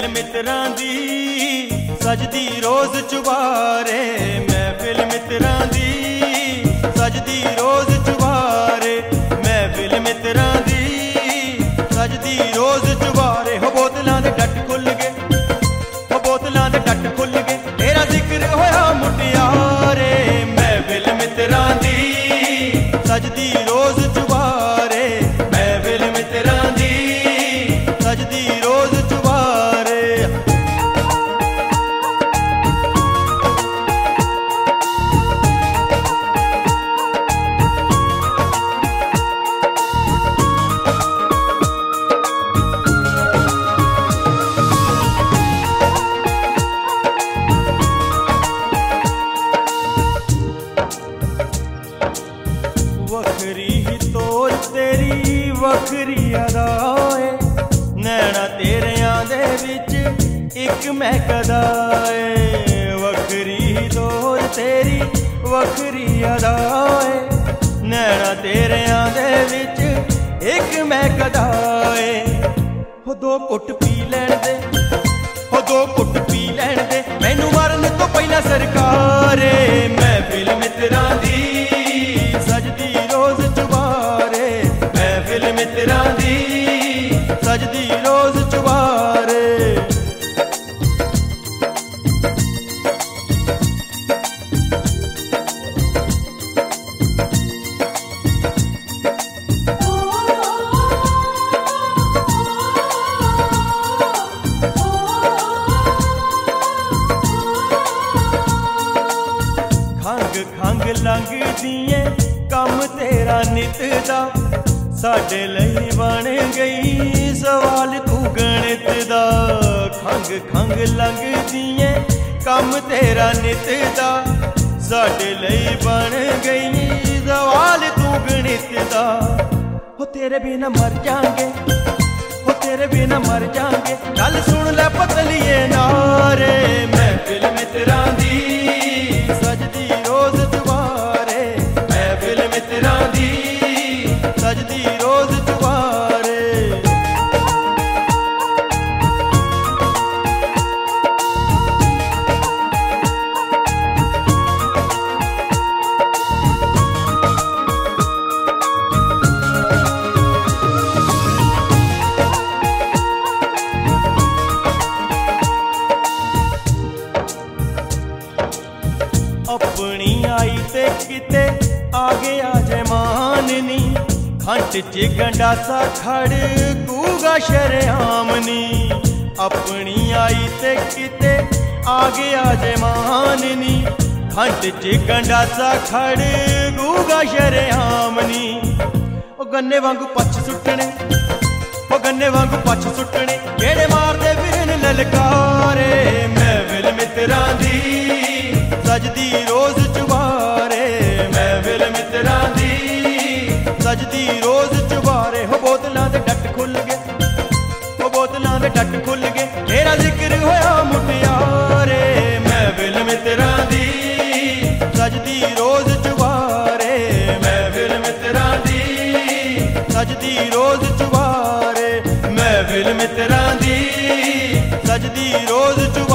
मित्रां दी सजदी रोज चुबारे, महफिल मित्रां दी सजदी रोज चुबारे, महफिल मित्रां दी सजदी रोज चुबारे। हो बोतलां दे डट खुल गए, हो बोतलां दे डट खुल गए, तेरा जिक्र होया मुटियारे, महफिल मित्रां दी सजदी रोज चुबारे, महफिल मित्रां दी सजदी रोज चुबारे। वखरी ही तोर तेरी वखरी अदाए, नैना तेरियां दे विच इक महकदा ए। वखरी ही तोर तेरी वखरी अदाए, नैना तेरियां दे विच इक महकदा ए। हो दो घुट पी लैण दे, हो दो घुट पी लैण दे, मैनू मरन तो पहला सरकारे, महफिल मित्रां दी सजदी रोज चुबारे, महफिल मित्रां दी सजदी रोज चुबारे। खंग खंग लंघदी कम तेरा नित दा, साडे लई बन गई सवाल तू गणित दा। खंग खंग लंघदी कम तेरा नित दा, साडे लई बन गई सवाल तू गणित दा। हो तेरे बिना मर जाएंगे, हो तेरे बिना मर जाएंगे, गल सुन ले पतलिए नारे, महफिल मित्रां दी सजदी रोज चुबारे, महफिल मित्रां दी सजदी रोज चुबारे। अपनी आई ते किते आगे आजे माननी, खंड च गंडासा खड़ कूगा शरेआमनी। अपनी आई ते किते आगे आजे माननी, खंड च गंडासा खड़ कूगा शरेआमनी। ओ गन्ने वांगू पछ सुट्टने, ओ गन्ने वांगू पछ सुट्टने, जेड़े मारदे फिरन ललकारे, महफिल मित्रां दी सजदी रोज चुबारे, महफिल मित्रां दी सजदी रोज चुबारे। हो बोतलां दे डट खुल गए, हो बोतलां दे डट खुल गए, तेरा जिक्र होया मुटियारे, महफिल मित्रां दी सजदी रोज चुबारे, महफिल मित्रां दी सजदी रोज चुबारे, महफिल मित्रां दी सजदी रोज चुबारे।